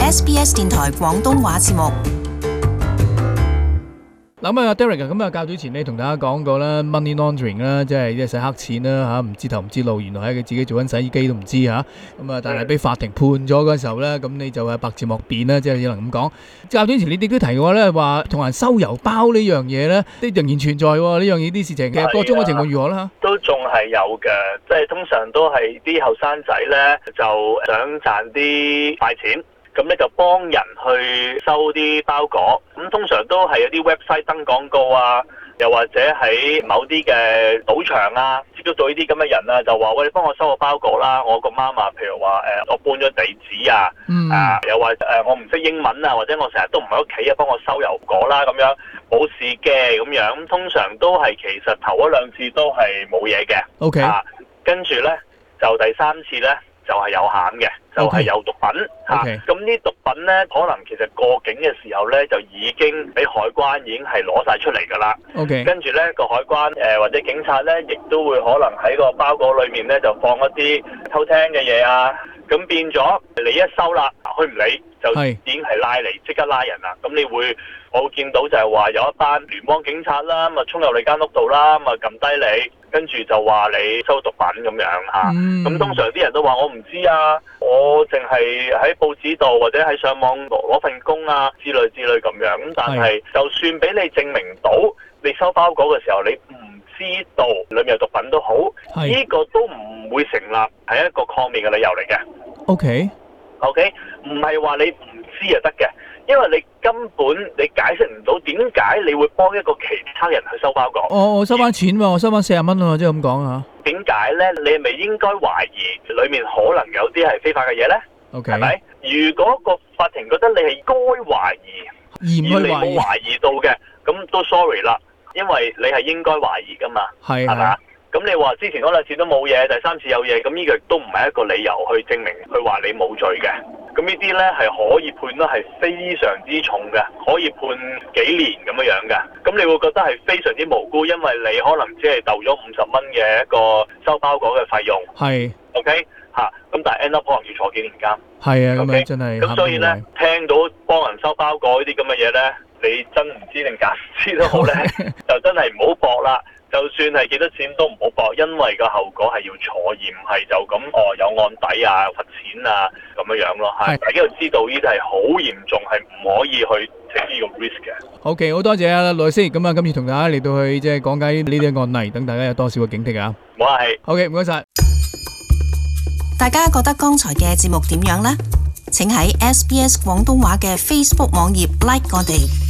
SBS 電台廣東話節目。 嗱咁啊 Derek 咁啊較早前你同大家講過啦 money laundering 啦，即係洗黑錢啦嚇，唔知頭唔知路，原來係佢自己做緊洗衣機都唔知嚇，咁啊但係俾法庭判咗嗰時候咧，咁你就係百字莫辯啦，即係只能咁講。較早前你哋都提過咧，話同人收郵包呢樣嘢咧，都仍然存在喎，呢樣嘢啲事情，其實個中嘅情況如何啦嚇？ 都仲係有嘅，即係通常都係啲後生仔咧就想賺啲快錢。咁咧就幫人去收啲包裹，咁通常都係有啲 website 登廣告啊，又或者喺某啲嘅賭場啊，接觸到呢啲咁嘅人啊，就話喂，你幫我收個包裹啦，我個媽媽譬如話我搬咗地址啊，又或我唔識英文啊，或者我成日都唔喺屋企啊，幫我收郵果啦，咁樣冇事嘅咁樣，咁通常都係其實頭一兩次都係冇嘢嘅 ，OK， 跟住咧就第三次咧。就係有餡嘅，就係有毒品嚇。咁呢毒品咧，可能其實過境嘅時候咧，就已經俾海關已經係攞晒出嚟㗎啦。跟住咧個海關或者警察咧，亦都會可能喺個包裹裏面咧就放一啲偷聽嘅嘢啊。咁變咗你一收啦，佢唔理就已經係拉嚟，即刻拉人啦。咁我會見到就係話有一班聯邦警察啦，咁啊衝入你間屋度啦，咁啊撳低你，跟住就話你收毒品咁樣嚇。咁通常啲人都話我唔知啊，我淨係喺報紙度或者喺上網攞份工啊之類咁樣。咁但係就算俾你證明到你收包裹嘅時候，你唔知道裡面有毒品都好，呢個都唔會成立係一個抗命嘅理由嚟嘅。OK，唔係話你唔知就得嘅。因為你根本你解釋唔到點解你會幫一個其他人去收包裹。我收翻錢喎，我收翻40蚊喎，即係咁講嚇。 點解咧？你係咪應該懷疑裡面可能有啲係非法嘅嘢咧？係咪？如果個法庭覺得你係該懷疑，而你冇懷疑到嘅，咁都 sorry 啦，因為你係應該懷疑噶嘛，係咪？咁你話之前嗰兩次都冇嘢，第三次有嘢，咁呢個都唔係一個理由去證明去話你冇罪嘅。咁呢啲呢係可以判得係非常之重嘅，可以判幾年咁樣嘅。咁你會覺得係非常之無辜，因為你可能只係鬥咗50蚊嘅一個收包裹嘅費用。OK 嚇，咁但係 end up 可能要坐幾年監。 咁樣真係。 咁所以呢，聽到幫人收包裹呢啲咁嘅嘢呢，你真唔知定假唔知都好呢，就真係唔好搏啦。就算係幾多錢都唔好搏，因為個後果係要坐，而唔係就咁有案底啊、罰錢啊咁樣咯。大家要知道呢啲係好嚴重，係唔可以去 take 呢個 risk 嘅。 OK， 好多謝啊，律師。咁啊，今次同大家嚟到去即係講解呢啲案例，等大家有多少嘅警惕啊。 冇客氣。 OK，唔該晒。 大家覺得剛才嘅節目點樣呢？請喺 SBS 廣東話嘅 Facebook 網頁 like 我哋。